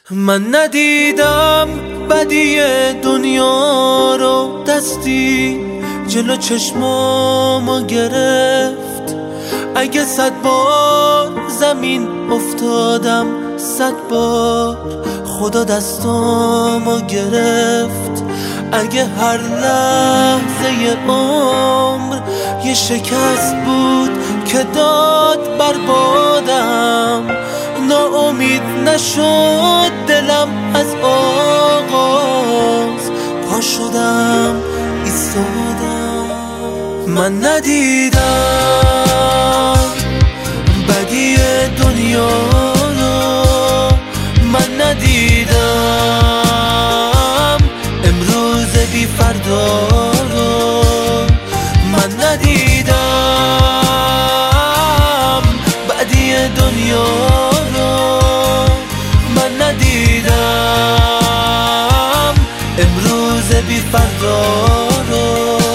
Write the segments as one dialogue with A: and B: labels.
A: من ندیدم بدی دنیا رو، دستی جلو چشمامو گرفت. اگه 100 بار زمین افتادم، 100 بار خدا دستامو گرفت. اگه هر لحظه عمر یه شکست بود که داد بربادم، ناامید نشد دلم از آغاز، پا شدم ایستادم. من ندیدم بدی دنیا رو، من ندیدم امروز بی فردا رو، من ندیدم بدی دنیا رو، من ندیدم امروز بی فردا رو.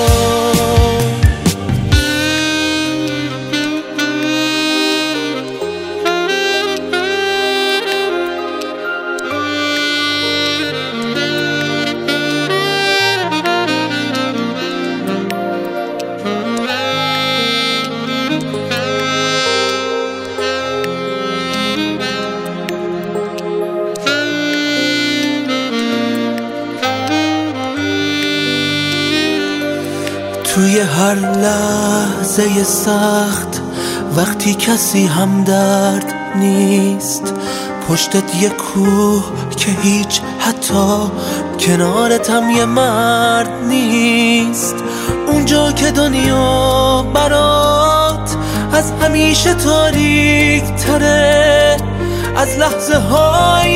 A: توی هر لحظه سخت وقتی کسی همدرد نیست، پشتت یه کوه که هیچ حتی کنارتم یه مرد نیست. اونجا که دنیا برات از همیشه تاریک تره، از لحظه های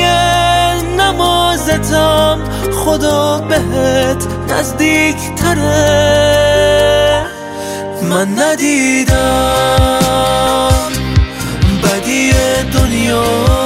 A: نمازتم خدا بهت نزدیک تره. من ندیدم بدی دنیا